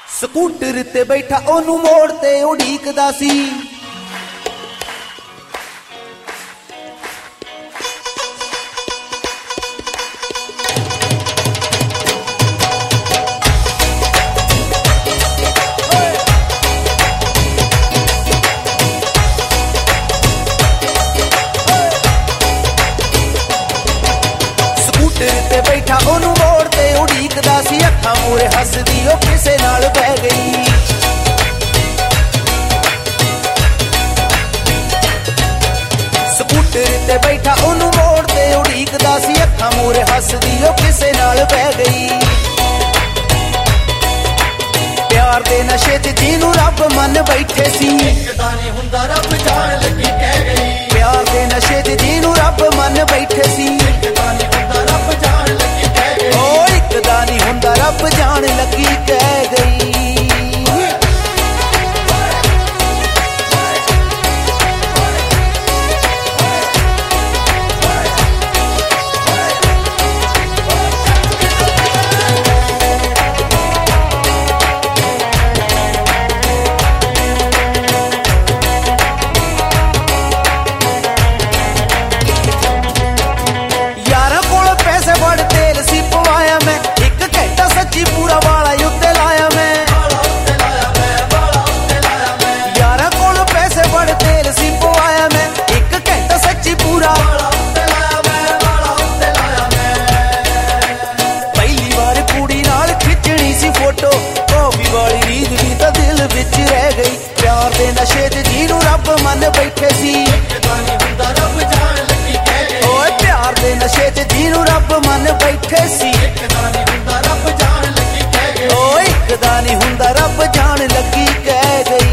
Scooter ਤੇ ਬੈਠਾ ਉਹਨੂੰ ਮੋੜ ਤੇ ਉਡੀਕਦਾ ਸੀ। ਸਕੂਟਰ ਤੇ ਬੈਠਾ ਉਹਨੂੰ ਮੋੜ ਤੇ ਉਡੀਕਦਾ ਸੀ। ਅੱਖਾਂ ਮੂਹਰੇ ਹੱਸਦੀ ਉਹ ਕਿਸੇ ਨਾਲ ਬਹਿ ਗਈ। ਸਕੂਟਰ ਤੇ ਬੈਠਾ ਉਹਨੂੰ ਮੋੜ ਤੇ ਉਡੀਕਦਾ ਸੀ। ਅੱਖਾਂ ਮੂਹਰੇ ਹੱਸਦੀ ਉਹ ਕਿਸੇ ਨਾਲ ਬਹਿ ਗਈ। ਪਿਆਰ ਦੇ ਨਸ਼ੇ 'ਚ ਜਿਹਨੂੰ ਰੱਬ ਮੰਨ ਬੈਠੇ ਸੀ। ਇੱਕ ਤਾਂ ਨਹੀਂ ਹੁੰਦਾ ਰੱਬ ਜਾਣ ਲੱਗੀ ਕਹਿ ਗਈ। ਪਿਆਰ ਦੇ ਨਸ਼ੇ 'ਚ ਜਿਹਨੂੰ ਰੱਬ ਮੰਨ ਬੈਠੇ ਸੀ। ਇੱਕ ਤਾਂ ਨਹੀਂ ਹੁੰਦਾ ਰੱਬ ਜਾਣ ਲੱਗੀ ਕਹਿ ਗਈ। ਉਹ ਇੱਕ ਦਾ ਨਹੀਂ ਹੁੰਦਾ ਰੱਬ ਜਾਣ ਲੱਗੀ ਕਹਿ ਗਈ। ਯਾਰਾਂ ਕੋਲ ਪੈਸੇ ਬੜ ਤੇਲ ਸੀ ਪਵਾਇਆ ਮੈਂ। ਇੱਕ ਘੰਟਾ ਸੱਚੀ ਪੂਰਾ ਵਾਲਾ ਉੱਤੇ ਲਾਇਆ ਮੈਂ। ਬਾਲਾ ਉੱਤੇ ਲਾਇਆ ਮੈਂ, ਬਾਲਾ ਉੱਤੇ ਲਾਇਆ ਮੈਂ। ਯਾਰਾਂ ਕੋਲ ਪੈਸੇ ਬੜ ਤੇਲ ਸੀ ਪਵਾਇਆ ਮੈਂ। ਇੱਕ ਘੰਟਾ ਸੱਚੀ ਪੂਰਾ ਬਾਲਾ ਉੱਤੇ ਲਾਇਆ ਮੈਂ, ਬਾਲਾ ਉੱਤੇ ਲਾਇਆ ਮੈਂ। ਪਹਿਲੀ ਵਾਰ ਕੁੜੀ ਨਾਲ ਖਿੱਚਣੀ ਸੀ ਫੋਟੋ। ਕਾਫੀ ਵਾਲੀ ਰੀਤ ਵੀ ਤਾਂ ਦਿਲ ਵਿੱਚ ਰਹਿ ਗਈ। ਪਿਆਰ ਦੇ ਨਸ਼ੇ 'ਚ ਜਿਹਨੂੰ ਰੱਬ ਮੰਨ ਬੈਠੇ ਸੀ। ਇੱਕ ਤਾਂ ਨਹੀਂ ਹੁੰਦਾ ਰੱਬ ਜਾਣ ਲੱਗੀ ਕਹਿ ਗਈ। ਓਏ ਪਿਆਰ ਦੇ ਨਸ਼ੇ 'ਚ ਜਿਹਨੂੰ ਰੱਬ ਮੰਨ ਬੈਠੇ ਸੀ। ਇੱਕ ਤਾਂ ਨਹੀਂ ਹੁੰਦਾ ਰੱਬ ਜਾਣ ਲੱਗੀ ਕਹਿ ਗਈ। ਓਏ ਇੱਕ ਦਾ ਨਹੀਂ ਹੁੰਦਾ ਰੱਬ ਜਾਣ ਲੱਗੀ ਕਹਿ ਗਈ।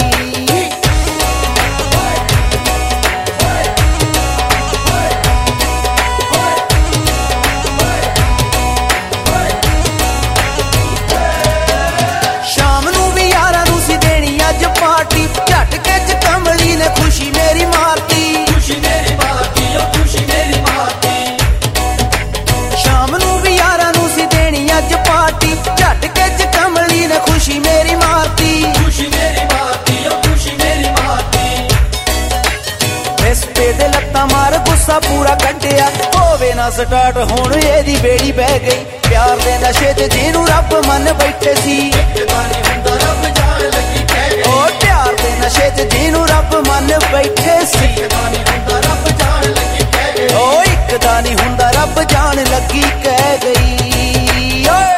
ਸ਼ਾਮ ਨੂੰ ਵੀ ਯਾਰਾਂ ਨੂੰ ਸੀ ਦੇਣੀ ਅੱਜ ਪਾਰਟੀ। ਝਟਕੇ 'ਚ ਕਮਲੀ ਨੇ ਖੁਸ਼ੀ ਮੇਰੀ ਮਾਰਤੀ। ਖੁਸ਼ੀ ਮੇਰੀ ਮਾਰਤੀ, ਉਹ ਖੁਸ਼ੀ ਮੇਰੀ ਮਾਰਤੀ। ਸ਼ਾਮ ਨੂੰ ਵੀ ਯਾਰਾਂ ਨੂੰ ਸੀ ਦੇਣੀ ਅੱਜ ਪਾਰਟੀ। ਝਟਕੇ 'ਚ ਕਮਲੀ ਨੇ ਖੁਸ਼ੀ ਮੇਰੀ ਮਾਰਤੀ। ਖੁਸ਼ੀ ਮੇਰੀ ਮਾਰਤੀ, ਉਹ ਖੁਸ਼ੀ ਮੇਰੀ ਮਾਰਤੀ। ਰਿਸ਼ਤੇ ਦੇ ਲੱਤਾਂ ਮਾਰ ਗੁੱਸਾ ਪੂਰਾ ਕੱਢਿਆ। ਹੋਵੇ ਨਾ ਸਟਾਰਟ ਹੁਣ ਇਹਦੀ ਬੇੜੀ ਬਹਿ ਗਈ। ਪਿਆਰ ਦੇ ਨਸ਼ੇ 'ਚ ਜਿਹਨੂੰ ਰੱਬ ਮੰਨ ਬੈਠੇ ਸੀ। ਇੱਕ ਤਾਂ ਨਹੀਂ ਹੁੰਦਾ ਰੱਬ ਜਾਣ ਲੱਗੀ ਕਹਿ ਗਈ। ਓ ਪਿਆਰ ਦੇ ਨਸ਼ੇ 'ਚ ਜਿਹਨੂੰ ਰੱਬ ਮੰਨ ਬੈਠੇ ਸੀ। ਇੱਕ ਤਾਂ ਨਹੀਂ ਹੁੰਦਾ ਰੱਬ ਜਾਣ ਲੱਗੀ ਕਹਿ ਗਈ। ਓ ਇੱਕ ਦਾ ਨਹੀਂ ਹੁੰਦਾ ਰੱਬ ਜਾਣ ਲੱਗੀ ਕਹਿ ਗਈ। ਓਏ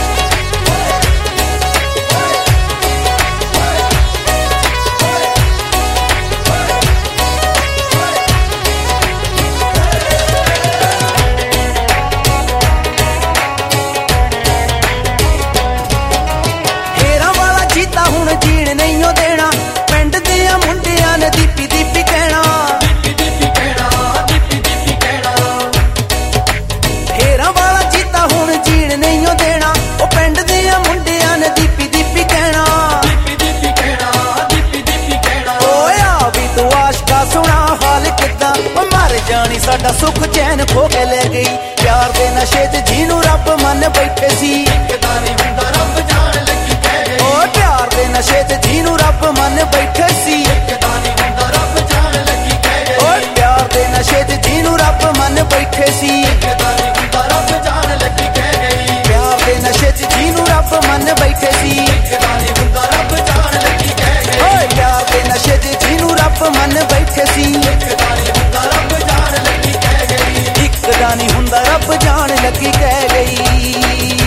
ਢੇਰਾਂ ਵਾਲਾ ਜੀਤਾ ਹੁਣ ਜੀਣ ਨਹੀਂ ਓ ਦੇਣਾ। ਪਿੰਡ ਦੀਆਂ ਮੁੰਡਿਆਂ ਨੇ ਦੀਪੀ ਦੀਪੀ ਕਹਿਣਾ। ਦੀਪੀ ਦੀਪੀ ਕਹਿਣਾ, ਦੀਪੀ ਦੀਪੀ ਕਹਿਣਾ। ਢੇਰਾਂ ਵਾਲਾ ਜੀਤਾ ਹੁਣ ਜੀਣ ਨਹੀਂ ਓ ਦੇਣਾ। ਉਹ ਪਿੰਡ ਦੀਆਂ ਮੁੰਡਿਆਂ ਨੇ ਦੀਪੀ ਦੀਪੀ ਕਹਿਣਾ। ਦੀਪੀ ਦੀਪੀ ਕਹਿਣਾ, ਦੀਪੀ ਦੀਪੀ ਕਹਿਣਾ। ਓਏ ਆ ਵੀ ਤੂੰ ਆਸ਼ਕਾ ਸੁਣਾ ਹਾਲ ਕਿੱਦਾਂ। ਉਹ ਮਰ ਜਾਣੀ ਸਾਡਾ ਸੁੱਖ ਚੈਨ ਖੋ ਕੇ ਲੈ ਗਈ। ਪਿਆਰ ਦੇ ਨਸ਼ੇ 'ਚ ਜਿਹਨੂੰ ਰੱਬ ਮੰਨ ਬੈਠੇ ਸੀ। ਇੱਕ ਤਾਂ ਨਹੀਂ ਹੁੰਦਾ ਰੱਬ ਜਾਣ ਲੱਗੀ ਕਹਿ ਗਈ। ਓ ਪਿਆਰ ਦੇ ਨਸ਼ੇ 'ਚ ਜਿਹਨੂੰ ਰੱਬ ਮੰਨ ਬੈਠੇ ਸੀ। ਇੱਕ ਤਾਂ ਨਹੀਂ ਹੁੰਦਾ ਰੱਬ ਜਾਣ ਲੱਗੀ ਕਹਿ ਗਈ। ਓ ਪਿਆਰ ਦੇ ਨਸ਼ੇ 'ਚ ਜਿਹਨੂੰ ਰੱਬ ਮੰਨ ਬੈਠੇ ਸੀ। ਇੱਕ ਤਾਂ ਨਹੀਂ ਹੁੰਦਾ ਰੱਬ ਜਾਣ ਲੱਗੀ ਕਹਿ ਗਈ। ਪਿਆਰ ਦੇ ਨਸ਼ੇ 'ਚ ਜਿਹਨੂੰ ਰੱਬ ਮੰਨ ਬੈਠੇ ਸੀ। ਇੱਕ ਤਾਂ ਨਹੀਂ ਹੁੰਦਾ ਰੱਬ ਜਾਣ ਲੱਗੀ ਕਹਿ ਗਈ। ਓਏ ਪਿਆਰ ਦੇ ਨਸ਼ੇ 'ਚ ਜਿਹਨੂੰ ਰੱਬ ਮੰਨ ਬੈਠੇ ਸੀ। ਇੱਕ ਤਾਂ ਨਹੀਂ ਹੁੰਦਾ ਰੱਬ ਜਾਣ ਲੱਗੀ ਕਹਿ ਗਈ। ਇੱਕ ਦਾ ਨਹੀਂ ਹੁੰਦਾ ਰੱਬ ਜਾਣ ਲੱਗੀ ਕਹਿ ਗਈ।